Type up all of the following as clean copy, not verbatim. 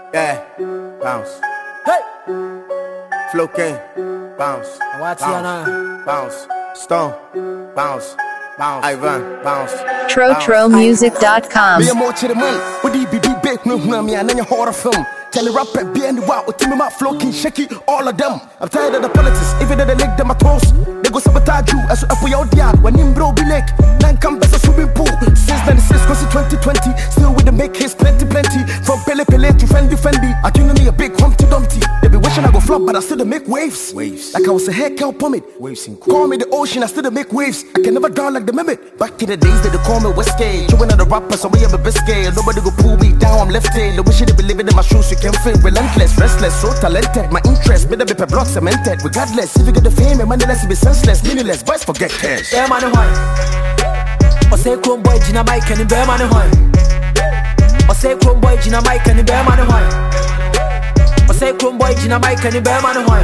Yeah, bounce. Hey, Flow King, bounce. What's your name? Bounce. Stone, bounce. Bounce. Ivan, bounce. TroTroMusic.com. Me more to the man. What do you be big? No, me and then you horror film. Tell the rapper be in the wow. With me, my flow king, shaky, all of them. I'm tired of the politics. Even though they lick them at toes, they go sabotage you. As up with your dad. When him bro be like, nine come best a swimming pool. Since 96, cause 2020. Still with the make hits plenty. From Pele to Fendi. I tune me a big Humpty Dumpty. They be wishing I go flop, but I still make waves. Like I was a hair cow pomade. Waves in Call me the ocean, I still make waves. I can never drown like the mimic. Back in the days, they call me Westgate. Chewing on the rapper, so we have a biscuit. Nobody go pull me down, I'm left in. The wish they be living in my shoes, you can feel relentless, restless, so talented. My interest, made up a block cemented. Regardless, if you get the fame, and money less, be senseless, meaningless. Boys forget cash. Yeah, man, why? I say, Chrome boy, Gina Mike, and the bear man, why? I say, Chrome boy, Gina Mike, and the bear man, why? I say, Chrome boy, Gina Mike, and the bear man, why?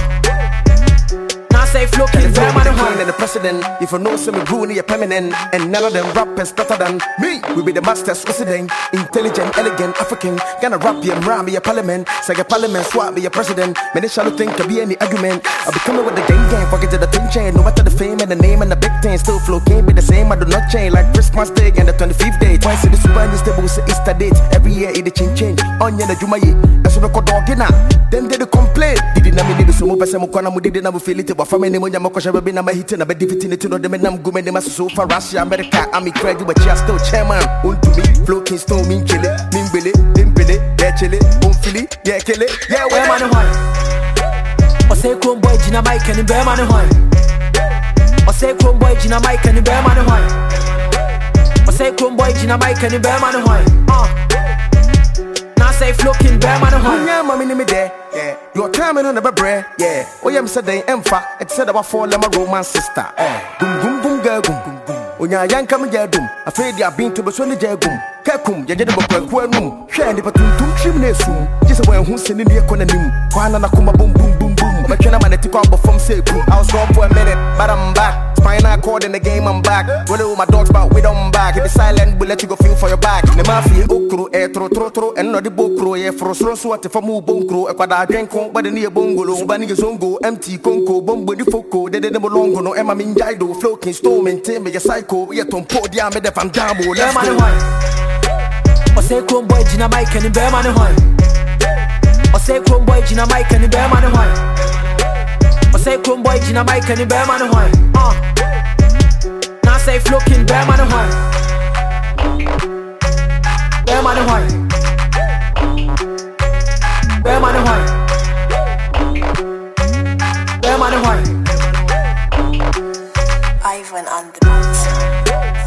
Say flow king, the king and the president. If you know some Bruni, you're permanent. And none of them rappers better than me. We be the masters resident. Intelligent, elegant, African. Gonna rap you and ram me a parliament. Say a parliament, swap me a president. Many shall think can be any argument. I'll be coming with the gang, forget the thing chain. No matter the fame and the name and the big thing. Still flow king be the same, I do not change. Like Christmas Day and the 25th day. Twice in the super and the stable, say Easter date. Every year it change. Onion the Jumaye. That's what I call dog in. Then they complain. Did not mean so much as I'm going to feel it. Many money I'm going to be hitting a bit different to know them and I'm going to so far Russia, America, I'm credit, but you're still chairman. To me, flow king stone, mean kill it, mean billy, yeah, chill it, Philly, yeah, kill it, yeah, where man, I say, Chrome boy, Gina Mike, and the bear man, I say, Chrome boy, Gina Mike, and the bear man, I say, Chrome boy, Gina Mike, and the bear man, now say, flow king, bear man, yeah, mommy, me there. Yeah, you're coming on the bread. Yeah, oh, I'm said they empha. It said about four lemon romance sister. Boom, boom, boom, girl, boom, boom, boom. Oh, yeah, young coming, yeah, doom. Afraid you have been to the Sunday Jagum. Kakum, you did a book, room. Share the two chimneys soon. Just a way who's sending the economy. Kwana Nakuma, boom, boom, boom, boom. My channel man, to come from Sepu. I was gone for a minute, but I'm back. Spinal cord in the game, I'm back. Well, my dogs, but we don't back. If it's silent, we'll let you go feel for your back. The mafia, okro, tro, and not the bokro, for so what if I move bonkro, a drink, but the near bongolo, banning a zongo, empty conco, bombo di foco, they didn't belong, no, Emma Minjaido, floating stone, and Tim, a psycho, yet on podium, made a fan jambo, let's go. I say, Chrome boy, Gina Mike, and the bear man, I say, Chrome boy, Gina Mike, and the bear man, I say, Chrome boy, Gina Mike, and the bear man, now say, flow king, bear man, bear man, bear man, bear man, Ivan on the beat.